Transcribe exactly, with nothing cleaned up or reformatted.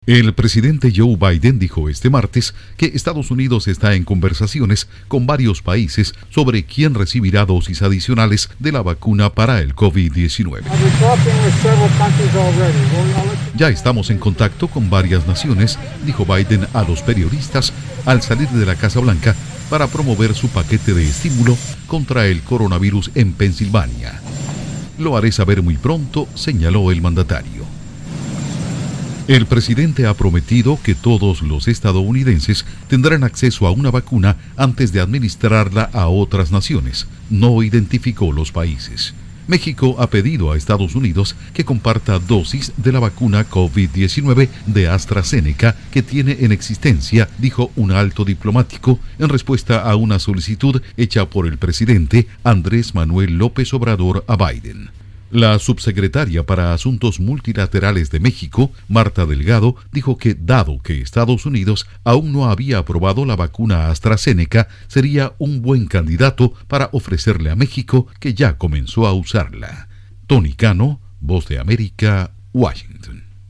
El presidente Joe Biden dijo este martes que Estados Unidos está en conversaciones con varios países sobre quién recibirá dosis adicionales de la vacuna para el COVID diecinueve. Ya estamos en contacto con varias naciones, dijo Biden a los periodistas al salir de la Casa Blanca para promover su paquete de estímulo contra el coronavirus en Pensilvania. Lo haré saber muy pronto, señaló el mandatario. El presidente ha prometido que todos los estadounidenses tendrán acceso a una vacuna antes de administrarla a otras naciones. No identificó los países. México ha pedido a Estados Unidos que comparta dosis de la vacuna COVID diecinueve de AstraZeneca que tiene en existencia, dijo un alto diplomático en respuesta a una solicitud hecha por el presidente Andrés Manuel López Obrador a Biden. La subsecretaria para Asuntos Multilaterales de México, Marta Delgado, dijo que dado que Estados Unidos aún no había aprobado la vacuna AstraZeneca, sería un buen candidato para ofrecerle a México, que ya comenzó a usarla. Tony Cano, Voz de América, Washington.